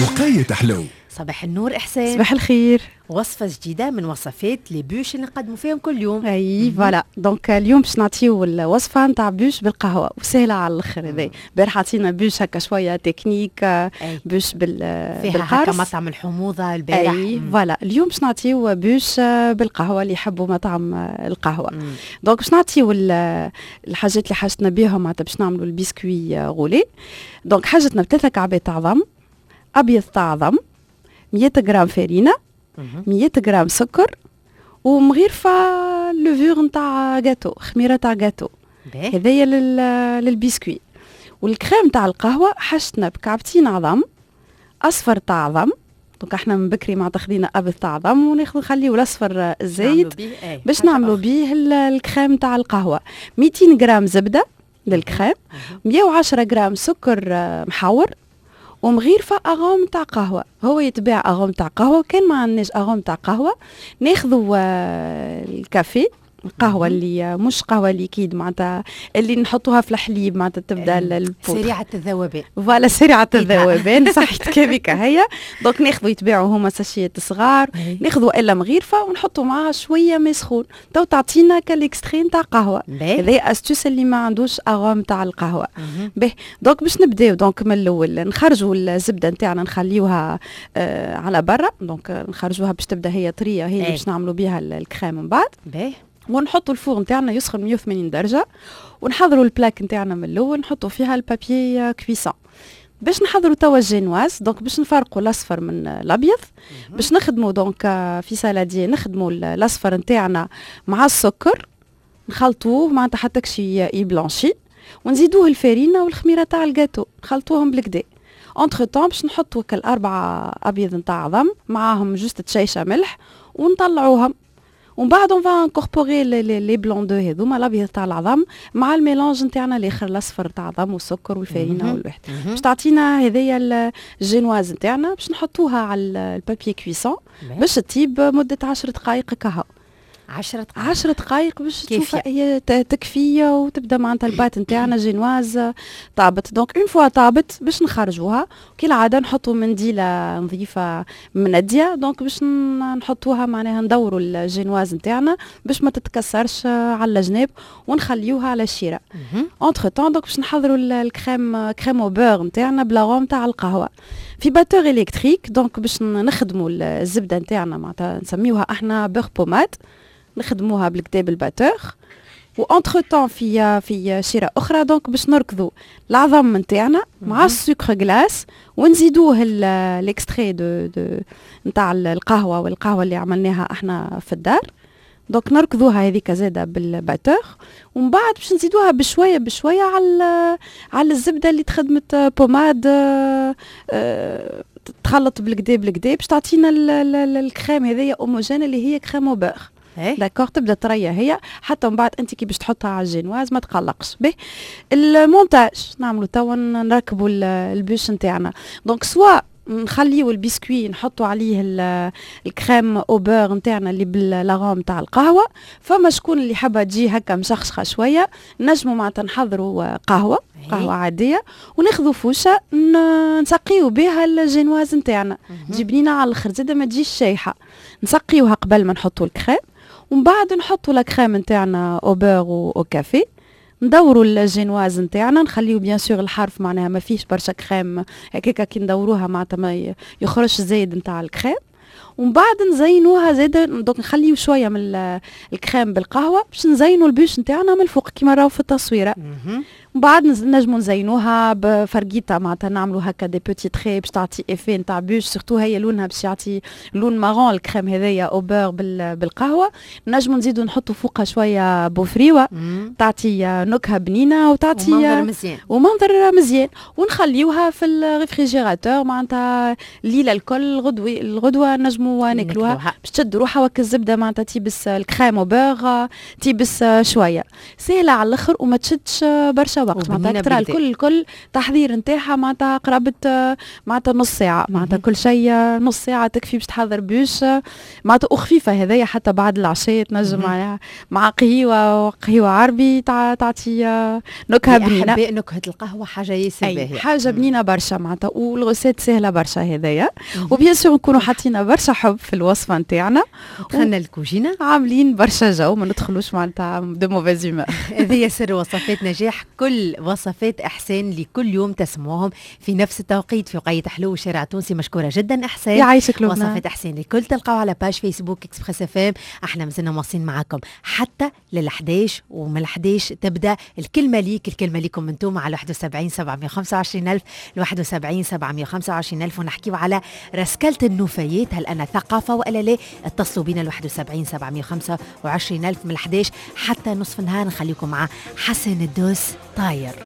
وقاية حلو. صباح النور إحسان. صباح الخير. وصفة جديدة من وصفات لي بوش اللي نقدموا فيهم كل يوم. اي فوالا دونك اليوم باش نعطيو الوصفة نتاع بوش بالقهوة وسهلة على الاخر. هذا بارح عطينا بوش هكا شوية تكنيك بوش فيها هكا مطعم الحموضة البارح. اي فوالا اليوم باش نعطيو بوش بالقهوة اللي يحبوا مطعم القهوة. دونك باش نعطيو الحاجات اللي حاجتنا بيهم معناتها باش نعملوا البسكوي غولي. دونك حاجتنا بثلاثة كعبات عظم، أبيض تاع عظم، 100 غرام فارينة، 100 غرام سكر، ومغيرفة لوفور نتاع جاتو، خميرة تاع جاتو. هذايا للبسكوي. والكريم تاع القهوة حشتنا بكعبتين عظم، أصفر تاع عظم. دونك احنا من بكري مع تاخذينا أبيض تاع عظم وناخذ خليو الأصفر الزايد باش نعملوا بيه الكريم تاع القهوة. 200 غرام زبدة للكريم، 110 غرام سكر محور، ومغيرفة أغوم تاع قهوة. هو يتباع أغوم تاع قهوة، كان ما عندناش أغوم تاع قهوة ناخذوا الكافي، القهوة اللي مش قهوة ليكيد معناتها اللي نحطوها في الحليب معناتها تبدا سريعة الذوبان. فوالا سريعة الذوبان صحيت كيفك هيا. دونك ناخذوا يتباعوا هما ساشيات صغار، ناخذوا الا مغيرفة ونحطوا معها شوية ماء سخون تو تعطينا كالإكسترين تاع قهوة. هذا استوس اللي ما عندوش أغوم تاع القهوة. به دونك باش نبداو دونك من الأول نخرجوا الزبدة نتاعنا نخليوها على برا. دونك نخرجوها باش تبدا هي طرية، هي باش نعملوا بها الكريم من بعد. ونحطوا الفور نتاعنا يسخن 180 درجة، ونحضروا البلاك نتاعنا من الاول نحطوا فيها البابي كويسون باش نحضروا توا الجينواز. دونك باش نفرقوا الاصفر من الابيض، باش نخدموا دونك في سالادية نخدموا الاصفر نتاعنا مع السكر نخلطوه معناتها حتى كشي يبلانشي، ونزيدوه الفارينة والخميرة تاع الجاتو نخلطوهم بالكدا. انتر طون باش نحطوا كالاربعة ابيض نتاع عظم معاهم جوست تشيشة ملح ونطلعوهم. ومن بعد اون فا انكوربوري لي بلون دو هذوما الابيض تاع العظم مع الميلانج نتاعنا الاخر الاصفر تاع العظم والسكر والفارينه والواحد باش تعطينا هذيا الجينواز نتاعنا باش نحطوها على البابي كويسون باش تطيب مده 10 دقائق كهو. 10 دقائق باش تشوفها هي تكفيه وتبدا معناتها البات نتاعنا جينواز طابت. دونك اون فوا طابت باش نخرجوها كالعاده نحطوا منديله نظيفه منديه. دونك باش نحطوها معناها ندوروا الجينواز نتاعنا باش ما تتكسرش على الجناب ونخليوها على الشيره. انتر طون دونك باش نحضروا الكريم كريم او بور نتاعنا بلاغوم تاع القهوه في باتور الكتريك. دونك باش نخدموا الزبده نتاعنا معناتها نسميوها احنا بور بوماد، نخدموها بالكتاب الباتور. وانتر طون في شيره اخرى دونك باش نركضوا العظم نتاعنا مع السكر غلاس ونزيدوه الاكستري دو نتاع القهوه والقهوه اللي عملناها احنا في الدار. دونك نركضوها هذيك زاده بالباتور، ومن بعد باش نزيدوها بشويه بشويه على الزبده اللي تخدمت بوماد تخلط بالكدا باش تعطينا الكريم هذيا اوموجين اللي هي كريم او بور. داكور تبدا طريه هي حتى من بعد انت كي باش تحطها على الجينواز ما تقلقش به. المونتاج نعملوا توا نركبوا البوش نتاعنا. دونك سوا نخليو البسكوي نحطوا عليه الكريم او بور نتاعنا اللي باللاغوم تاع القهوه. فما شكون اللي حابه تجي هكا مشخشخه شويه نجموا معناتها نحضروا قهوه عاديه وناخذوا فوشه نسقيو بها الجينواز نتاعنا جبنينا على الاخر زاده ما تجيش شايحه. نسقيوها قبل ما نحطوا الكريم، ومن بعد نحطوا الكريم نتاعنا او بور او كافي. ندوروا الجينواز نتاعنا نخليو بيان سور الحرف معناها ما فيش برشا كريم هكاكا كي ندوروها معناتها ما يخرجش زايد نتاع الكريم. ومن بعد نزينوها زاده. دونك نخليو شويه من الكريم بالقهوه باش نزينوا البوش نتاعنا من الفوق كيما راهو في التصويره. من بعد نجموا نزينوها بفرقيطه معناتها نعملوا هكا دي بوتي تري باش تعطي افي نتاع بوش. سورتو هي لونها باش يعطي لون مارون الكريم هذايا او بور بالقهوه. نجموا نزيدوا نحطوا فوقها شويه بوفريوه تعطي نكهه بنينه وتعطي ومنظر مزيان. ونخليوها في الريفريجيراتور معناتها الليله الكل الغدوه نجموا ناكلوها باش تشد روحها وك الزبده معناتها تيبس الكريم او بور تيبس شويه سهله على الاخر وما تشدش برشا برشا وقت، معناتها ترى الكل تحضير نتاعها معناتها قرابة معناتها نص ساعة، معناتها كل شيء نص ساعة تكفي باش تحضر بيوش معناتها وخفيفة. هذايا حتى بعد العشاء تنجم مع قهوة عربي تعطي نكهة بنينة. نكهة القهوة حاجة ياسر باهية، حاجة بنينة برشا معناتها، والغوسات سهلة برشا هذايا. وبيان سور نكونوا حاطين برشا حب في الوصفة نتاعنا، دخلنا الكوجينة عاملين برشا جو، ما ندخلوش معناتها دو موفيز هيومور. هذه سر وصفات نجاح كل وصفات إحسان اللي كل يوم تسموهم في نفس التوقيت في وقية حلو والشارع التونسي. مشكورة جدا إحسان، يعيشك لبنان. وصفات إحسان الكل تلقاو على باج فيسبوك إكسبريس اف ام. احنا مازلنا مواصلين معاكم حتى لل11، ومن ال11 تبدا الكلمة ليك، الكلمة ليكم انتم على 71 725 ألف، 71 725 ألف، ونحكيو على رسكلة النفايات. هل أنا ثقافة ولا لا؟ اتصلوا بينا 71 725 ألف من ال11 حتى نصف النهار. نخليكم مع حسن الدوس طاير.